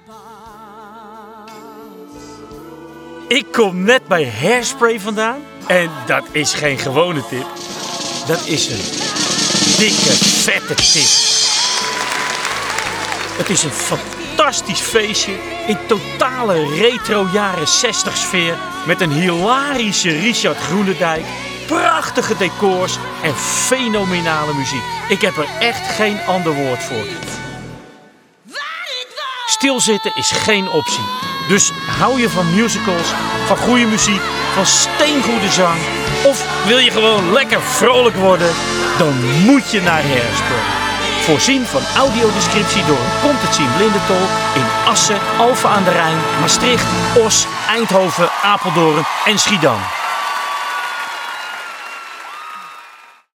Ik kom net bij Hairspray vandaan en dat is geen gewone tip. Dat is een dikke, vette tip. Het is een fantastisch feestje in totale retro jaren 60 sfeer met een hilarische Richard Groenendijk, prachtige decors en fenomenale muziek. Ik heb er echt geen ander woord voor. Stilzitten is geen optie. Dus hou je van musicals, van goede muziek, van steengoede zang of wil je gewoon lekker vrolijk worden, dan moet je naar Hairspray. Voorzien van audiodescriptie door een Komt het zien blindentolk in Assen, Alphen aan de Rijn, Maastricht, Os, Eindhoven, Apeldoorn en Schiedam.